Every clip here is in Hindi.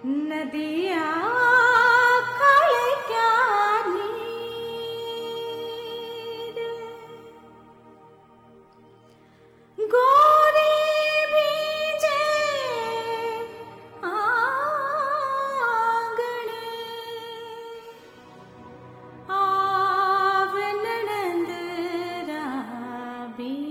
नदिया काले क्या नीर गोरी भीजे आंगणे आव ननंद राबीर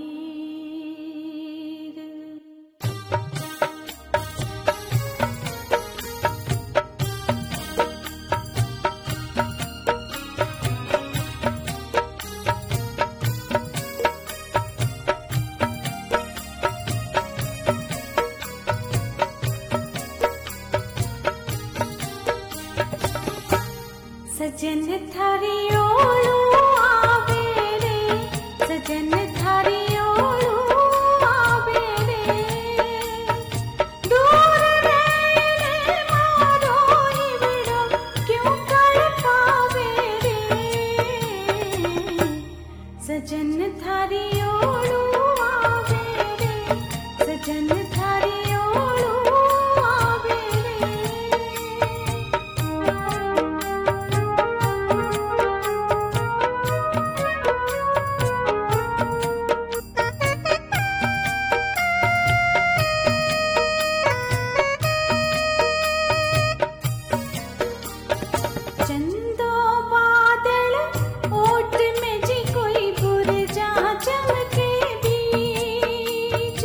सजन थारी ओलू आवे रे सजन थारी ओलू आवे रे दूर रहने मारो हिवड़ो क्यों कर पावे रे सजन थारी ओलू आवे रे सजन थारी ओलू आवे रे चंदो बादल ओट में जी कोई बुर्जा चमके बीच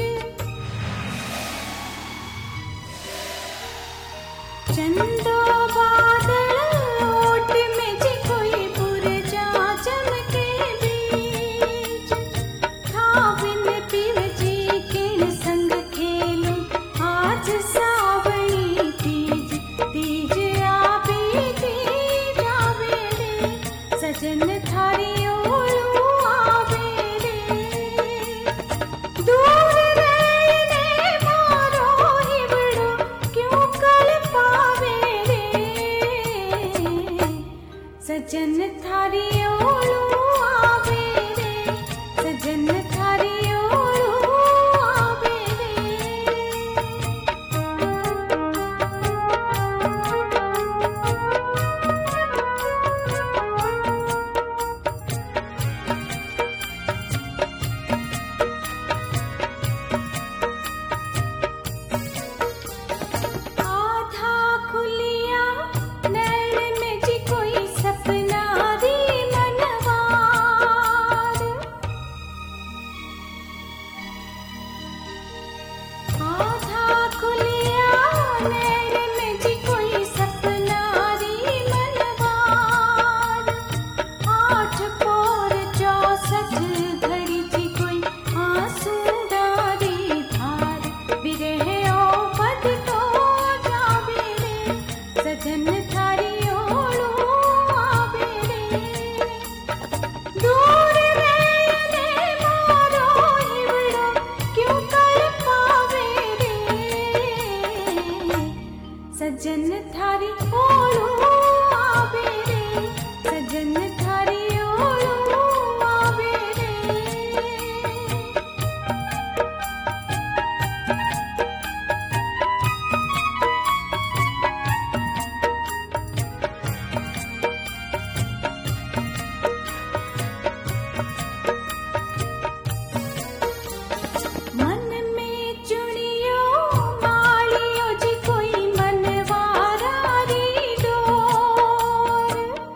चंदो बादल ओट में जी कोई बुर्जा चमके बीच खाविन पीव जी किन संग खेलूं आज सावणी तीज तीज आवे तीज आवे रे सजन थारी ओलू आवे रे दूर रहने मारो हिवड़ो क्यों कल पावे रे सजन थारी ओलू आवे रे सजन थारी ओलू आवे रे आधा खुलिया नैन में जी कोई सपना री मनवार आधा खुलिया नैन में जी कोई सपना री मनवार आठ पोर 64 घड़ी जी कोई आंसू डारी धार विरह ओ पद तो जावे रे सजन थारी ओलू आवे रे दूर रहने मारो हिवड़ो क्यों कर पावे रे सजन थारी ओलू आवे रे सजन थारी ओलू आवे रे मन में चुनियो मालियो जी कोई मनवारा री डोर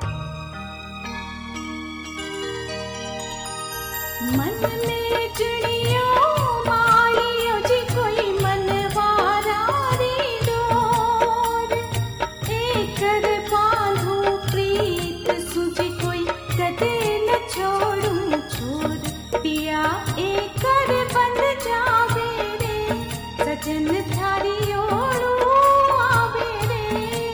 मन में चुनियो मालियो जी कोई मनवारा री डोर एकर बांधू प्रीत सुजी कोई कदे न छोड़ूं छोड़ पिया एकर बंद जावे रे सजन थारी ओलू आवे रे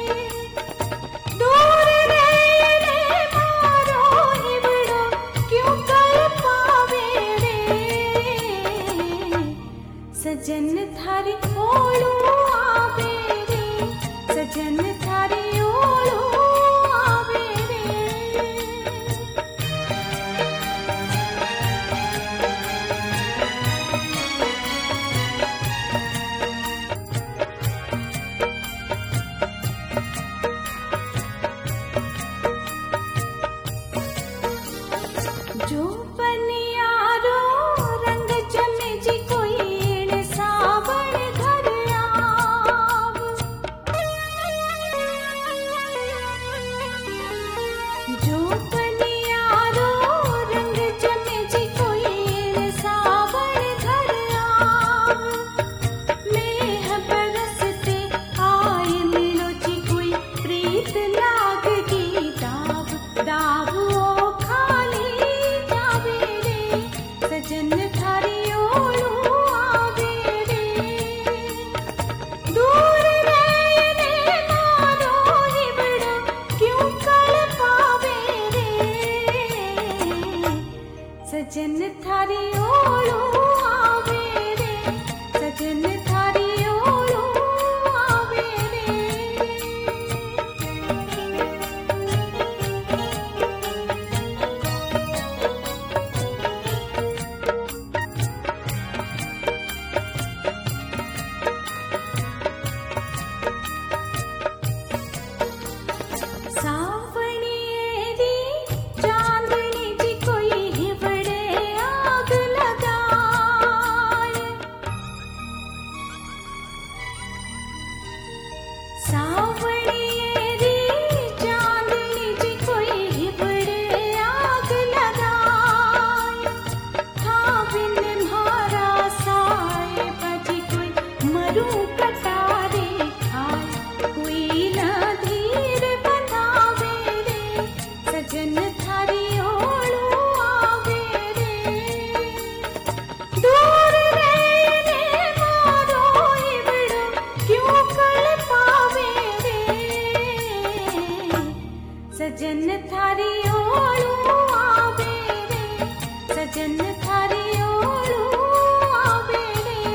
दूर रहने मारो हिवड़ो क्यों कर पावे रे सजन थारी ओलू आवे रे सजन थारी ओलू आवे रे कटारे खाए कोई न धीर बनावे रे सजन थारी ओळू आवे रे दूर रहने मारो इवड़ो क्यों कल पावे रे सजन थारी ओळू आवे रे सजन थारी ओळू आवे रे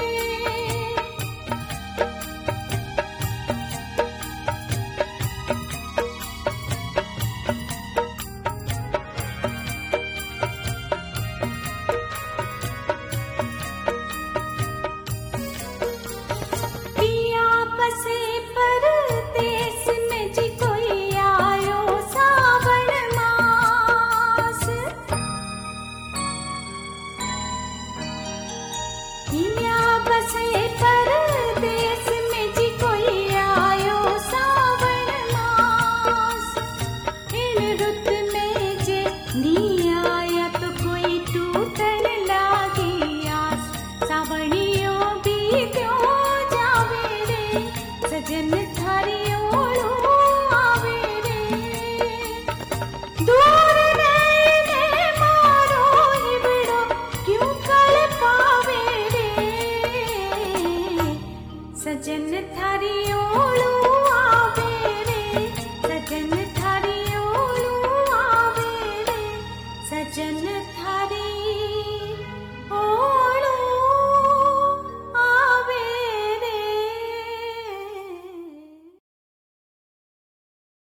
पिया बसे परदेस में जी कोई आयो सावन मास पिया बसे परदेस में जी कोई आयो सावन मास इन रुत में जे नी आया तो कोई टूटन लागी आस सावणियों भी क्यों जावे रे सजन थारी ओळू आवे रे दूर रहने मारो इवड़ो क्यों कल पावे रे सजन थारी ओळू